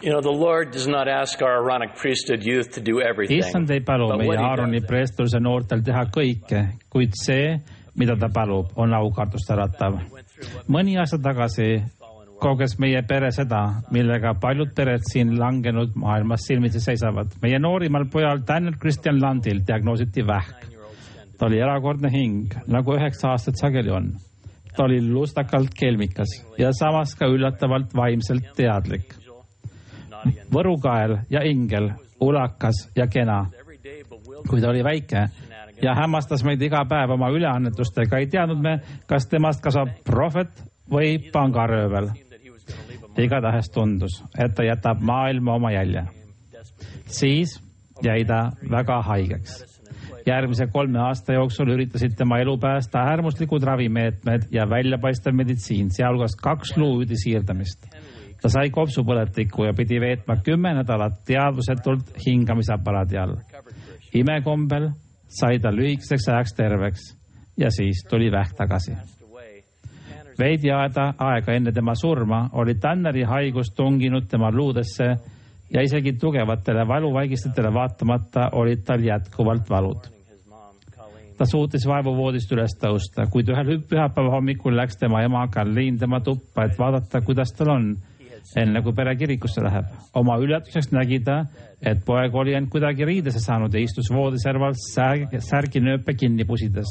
The Lord does not ask our Aaronic priesthood youth to do everything. Issand ei palu meie Aaroni preestluse noortel teha kõike, kuid see, mida ta palub, on aukartust äratav. Mõni aasta tagasi koges meie pere seda, millega paljud pered siin langenud maailmas silmitsi seisavad. Meie noorimal pojal Tanner Christian Landil diagnoositi vähk. Ta oli erakordne hing, nagu 9 aastat sageli on. Ta oli lustakalt kelmikas ja samas ka üllatavalt vaimselt teadlik. Võrukael ja ingel, ulakas ja kena. Kui ta oli väike ja hämmastas meid iga päev oma üleannetustega, ei teadnud me, kas temast kasvab prohvet või pangaröövel. Igatahes tundus, et ta jätab maailma oma jälje. Siis jäi ta väga haigeks. Järgmise 3 aasta jooksul üritasid tema elu päästa äärmuslikud ravimeetmed ja väljapaistev meditsiin, sealhulgas 2 luuüdi siirdamist. Ta sai kopsupõletikku ja pidi veetma 10 nädalat teadvusetult hingamisaparaadi all. Imekombel sai ta lühikeseks ajaks terveks ja siis tuli vähk tagasi. Veidi aega enne tema surma oli Tanneri haigus tunginud tema luudesse ja isegi tugevatele valuvaigistitele vaatamata olid tal jätkuvalt valud. Ta suutis vaevuvoodist üles tõusta, kuid ühel pühapäeva hommikul läks tema ema Karliin tema tuppa, et vaadata, kuidas tal on, enne kui pere kirikusse läheb. Oma üllatuseks nägi ta, et poeg oli end kuidagi riidesse saanud ja istus voodiserval särginööpe kinni pusides.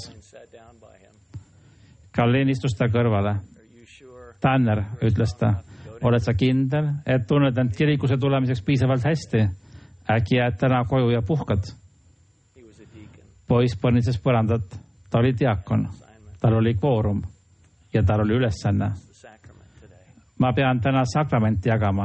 Karliin istus ta kõrvale. Tanner, ütles ta, oled sa kindel, et tunned end kirikusse tulemiseks piisavalt hästi? Äkki jääd täna koju ja puhkad? Poiss põrnitses põrandat. Ta oli diakon. Tal oli kvoorum ja tal oli ülesanne. Ma pean täna sakramenti jagama.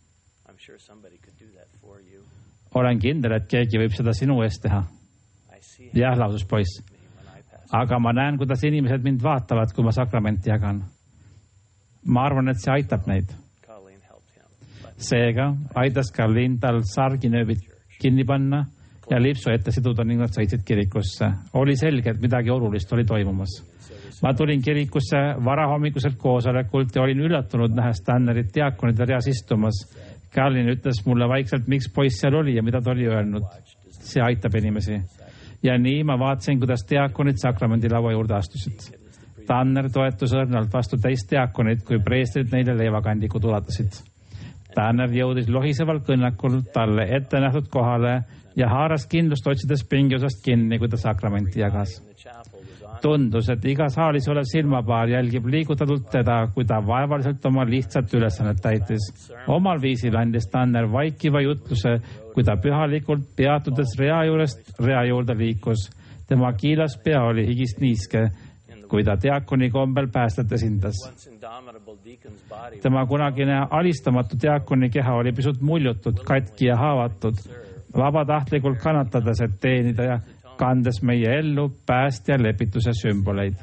Olen kindel, et keegi võib seda sinu eest teha. Jah, lausus poiss. Aga ma näen, kuidas inimesed mind vaatavad, kui ma sakramenti jagan. Ma arvan, et see aitab neid. Seega aitas Karliin tal sarginööbid kinni panna ja lipsu ette siduda ning nad sõitsid kirikusse. Oli selge, et midagi olulist oli toimumas. Ma tulin kirikusse varahommikuselt koosolekult ja olin üllatunud nähes Tannerit diakonide reas istumas. Karliin ütles mulle vaikselt, miks poiss seal oli ja mida ta oli öelnud. See aitab inimesi. Ja nii ma vaatasin, kuidas diakonid sakramendilaua juurde astusid. Tanner toetus õrnalt vastu teist diakonid, kui preestrid neile leivakandikud ulatasid. Tanner jõudis lohiseval kõnnakul talle ette nähtud kohale ja haaras kindlust otsides pingiosast kinni, kui ta sakramenti jagas. Tundus, et iga saalis olev silmapaar jälgib liigutatult teda, kui ta vaevaliselt oma lihtsat ülesannet täitis. Omal viisil andis Tanner vaikiva jutluse, kui ta pühalikult peatudes rea juurest rea juurde liikus. Tema kiilas pea oli higist niiske, kui ta diakoni kombel päästet esindas. Tema kunagine alistamatu diakoni keha oli pisut muljutud, katki ja haavatud, vabatahtlikult kannatades, et teenida ja kandes meie ellu päästja lepituse sümboleid.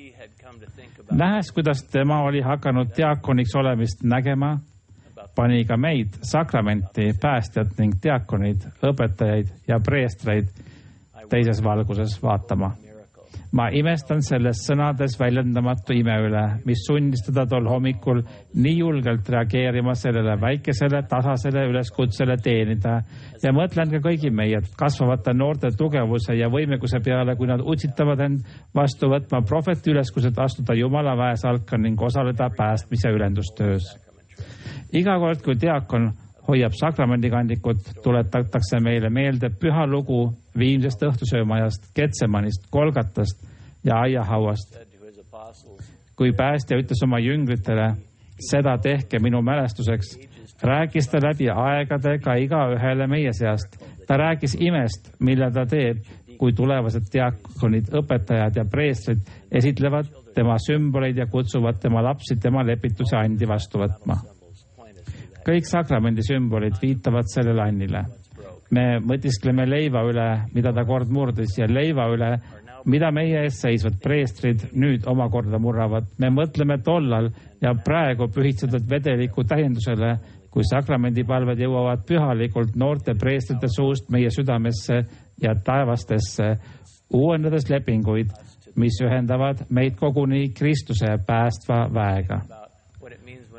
Nähes, kuidas tema oli hakanud diakoniks olemist nägema, pani ka meid, sakramenti, päästjat ning diakonid, õpetajaid ja preestreid teises valguses vaatama. Ma imestan selles sõnades väljendamatu ime üle, mis sundis teda tol hommikul nii julgelt reageerima sellele väikesele, tasasele üleskutsele teenida ja mõtlen ka kõigi meie kasvavate noorte tugevuse ja võimekuse peale, kui nad utsitavad end vastu võtma prohveti üleskutset astuda Jumala väesalka ning osaleda päästmise ülendustöös. Iga kord, kui diakon hoiab sakramendikandikut, tuletatakse meile meelde püha lugu Viimsest õhtusöömajast, Getsemanist, Golgatast ja aiahauast. Kui päästja ütles oma jüngritele, seda tehke minu mälestuseks, rääkis ta läbi aegade ka igaühele meie seast. Ta rääkis imest, mille ta teeb, kui tulevased diakonid, õpetajad ja preestrid esitlevad tema sümboleid ja kutsuvad tema lapsi tema lepituse andi vastu võtma. Kõik sakramendi sümbolid viitavad sellele annile. Me mõtiskleme leiva üle, mida ta kord murdis, ja leiva üle, mida meie ees seisvad preestrid nüüd omakorda murravad. Me mõtleme tollal ja praegu pühitsetud vedeliku tähendusele, kui sakramendipalved jõuavad pühalikult noorte preestrite suust meie südamesse ja taevastesse, uuendades lepinguid, mis ühendavad meid koguni Kristuse päästva väega.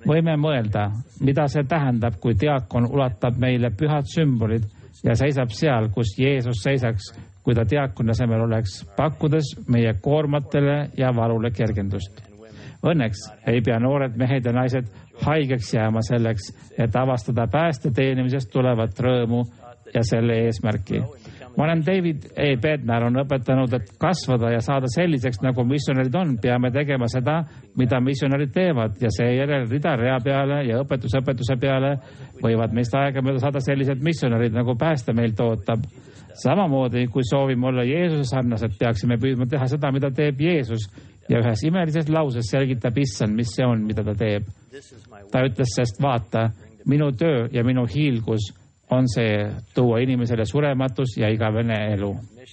Võime mõelda, mida see tähendab, kui diakon ulatab meile pühad sümbolid ja seisab seal, kus Jeesus seisaks, kui ta diakoni asemel oleks, pakkudes meie koormatele ja valule kergendust. Õnneks ei pea noored mehed ja naised haigeks jääma selleks, et avastada pääste teenimisest tulevat rõõmu ja selle eesmärki. Ma olen David E. Bednar on õpetanud, et kasvada ja saada selliseks, nagu missionärid on, peame tegema seda, mida missionärid teevad ja seejärel rida rea peale ja õpetuse peale võivad meist aegamööda saada sellised missionärid, nagu pääste meilt ootab. Samamoodi, kui soovime olla Jeesuse sarnased, peaksime püüdma teha seda, mida teeb Jeesus ja ühes imelises lauses selgitab Issand, mis see on, mida ta teeb. Ta ütles, sest vaata, minu töö ja minu hiilgus on see tuua inimesele surematus ja igavene elu.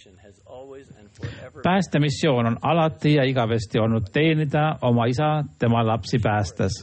Päästemissioon on alati ja igavesti olnud teenida oma isa tema lapsi päästes.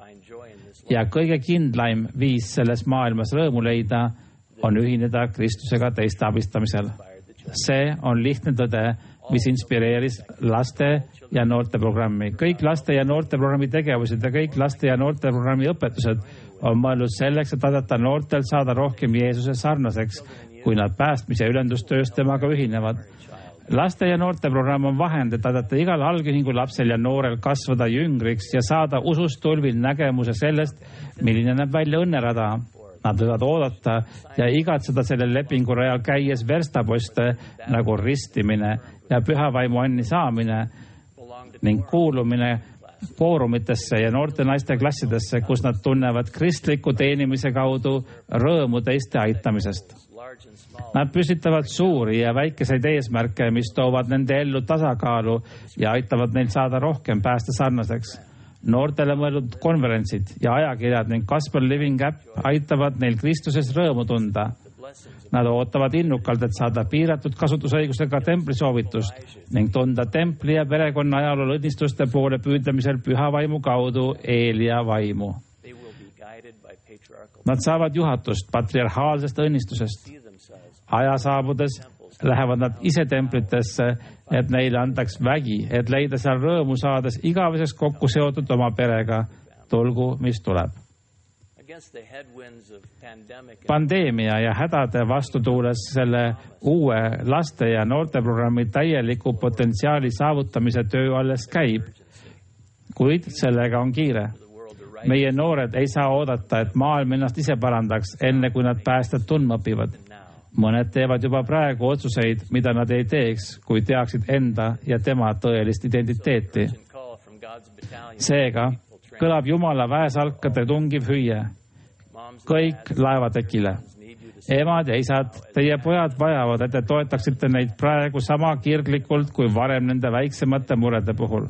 Ja kõige kindlaim viis selles maailmas rõõmu leida on ühineda Kristusega teiste abistamisel. See on lihtne tõde, mis inspireeris laste ja noorteprogrammi. Kõik laste ja noorteprogrammi tegevused ja kõik laste ja noorteprogrammi õpetused on mõeldud selleks, et aidata noortel saada rohkem Jeesuse sarnaseks, kui nad päästmise ülendustöös temaga ühinevad. Laste ja noorteprogramm on vahend, et aidata igal algühingu lapsel ja noorel kasvada jüngriks ja saada usust tulvil nägemuse sellest, milline näeb välja õnnerada. Nad võivad oodata ja igatseda sellel lepingu rajal käies verstaposte nagu ristimine ja pühavaimu anni saamine ning kuulumine foorumitesse ja noorte naiste klassidesse, kus nad tunnevad kristliku teenimise kaudu rõõmu teiste aitamisest. Nad püstitavad suuri ja väikeseid eesmärke, mis toovad nende ellu tasakaalu ja aitavad neil saada rohkem pääste sarnaseks. Noortele mõeldud konverentsid ja ajakirjad ning Gospel Living App aitavad neil Kristuses rõõmu tunda. Nad ootavad innukalt, et saada piiratud kasutusõigusega templisoovitust ning tunda templi ja perekonna ajaloo õnnistuste poole püüdlemisel püha vaimu kaudu Eelia vaimu. Nad saavad juhatust patriarhaalsest õnnistusest. Aja saabudes lähevad nad ise templitesse, et neile antaks vägi, et leida seal rõõmu saades igaveseks kokku seotud oma perega, tulgu mis tuleb. Pandeemia ja hädade vastutuules selle uue laste ja noorteprogrammi täieliku potentsiaali saavutamise töö alles käib, kuid sellega on kiire. Meie noored ei saa oodata, et maailm ennast ise parandaks, enne kui nad päästet tundma õpivad. Mõned teevad juba praegu otsuseid, mida nad ei teeks, kui teaksid enda ja tema tõelist identiteeti. Seega kõlab Jumala väesalkade tungiv hüüe. Kõik laevatekile. Emad ja isad, teie pojad vajavad, et te toetaksite neid praegu sama kirglikult kui varem nende väiksemate murede puhul.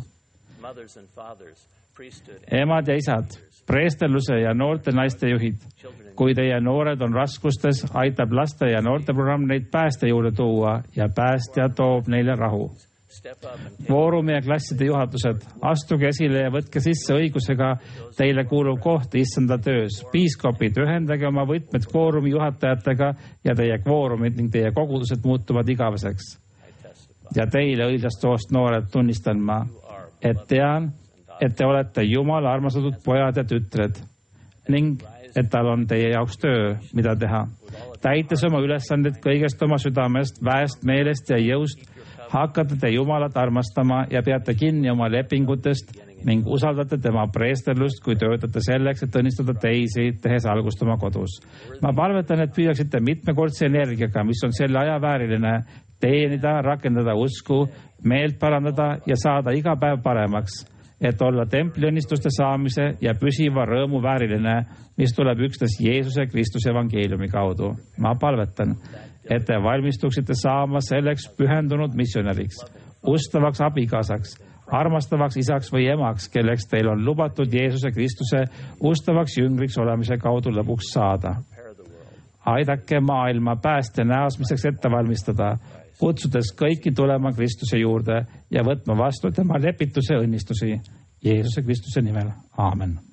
Emad ja isad, preestelluse ja noorte naiste juhid. Kui teie noored on raskustes, aitab laste ja noorteprogramm neid pääste juurde tuua ja päästja toob neile rahu. Foorumi ja klasside juhatused, astuge esile ja võtke sisse õigusega teile kuuluv koht issanda töös. Piiskopid, ühendage oma võtmed foorumi juhatajatega ja teie kvoorumid ning teie kogudused muutuvad igaveseks. Ja teile õilsast soost noored tunnistan ma, et tean, et te olete Jumala armastatud pojad ja tütred ning et tal on teie jaoks töö, mida teha. Täites oma ülesanded kõigest oma südamest, väest, meelest ja jõust, hakkate te Jumalat armastama ja peate kinni oma lepingutest ning usaldate tema preesterlust, kui töötate selleks, et õnnistada teisi, tehes algust oma kodus. Ma palvetan, et püüaksite mitmekordse energiaga, mis on selle aja vääriline, teenida, rakendada usku, meelt parandada ja saada iga päev paremaks, et olla templi õnnistuste saamise ja püsiva rõõmu vääriline, mis tuleb üksnes Jeesuse Kristuse evangeeliumi kaudu. Ma palvetan, et te valmistuksite saama selleks pühendunud missionäriks, ustavaks abikaasaks, armastavaks isaks või emaks, kelleks teil on lubatud Jeesuse Kristuse ustavaks jüngriks olemise kaudu lõpuks saada. Aidake maailma pääste näosmiseks ette valmistada, kutsudes kõiki tulema Kristuse juurde ja võtma vastu tema lepituse õnnistusi. Jeesuse Kristuse nimel. Aamen.